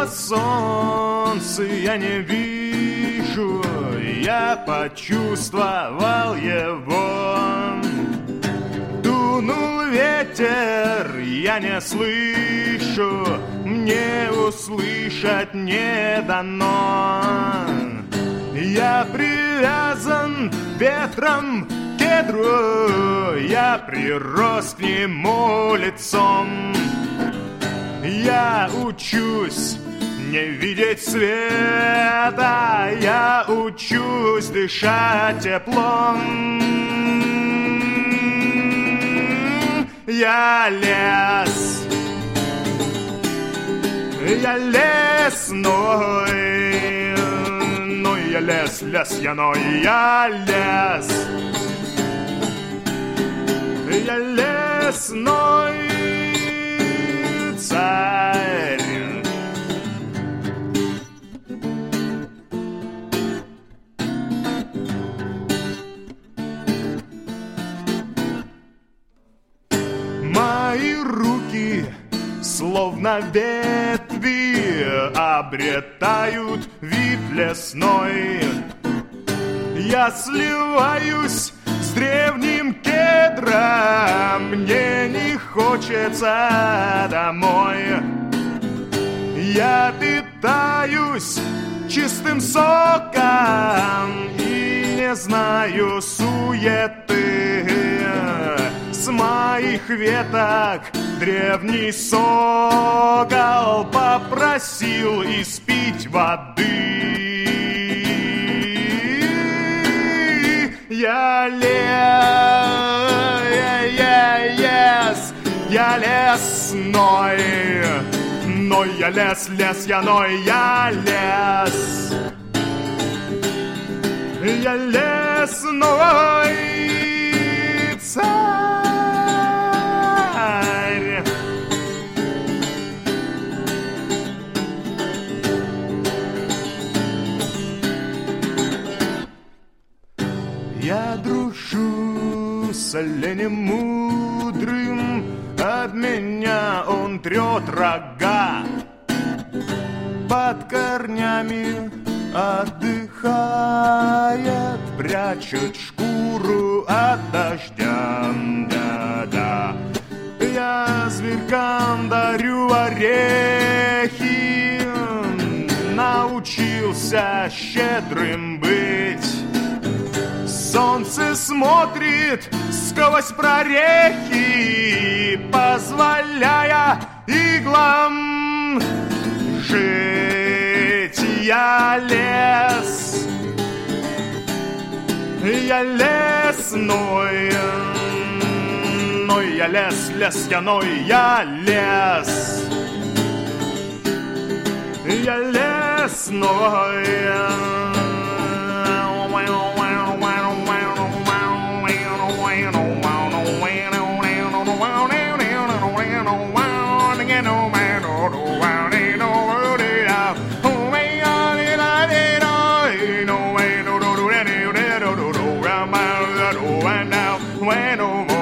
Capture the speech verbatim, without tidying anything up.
на солнце я не вижу, я почувствовал его. Дунул ветер, я не слышу, мне услышать не дано. Я привязан ветром к кедру, я прирос к нему лицом. Я учусь не видеть света, я учусь дышать теплом. Я лес, я лесной, но я лес, лес я, но я лес. Я лесной царь. Мои руки, словно ветви, обретают вид лесной. Я сливаюсь с древним кедром, мне не хочется домой. Я питаюсь чистым соком и не знаю суеты. С моих веток древний сокол попросил испить воды. Я лес, я лесной, но я лес, лес я, но я лес. Я лесной царь. Я дружу с оленем мудрым, от меня он трет рога. Под корнями отдыхает, прячет шкуру от дождя. Да-да. Я зверькам дарю орехи, научился щедрым быть. Солнце смотрит сквозь прорехи, позволяя иглам жить. Я лес, я лесной, но я лес, лес я, но я лес. Я лесной. Bueno,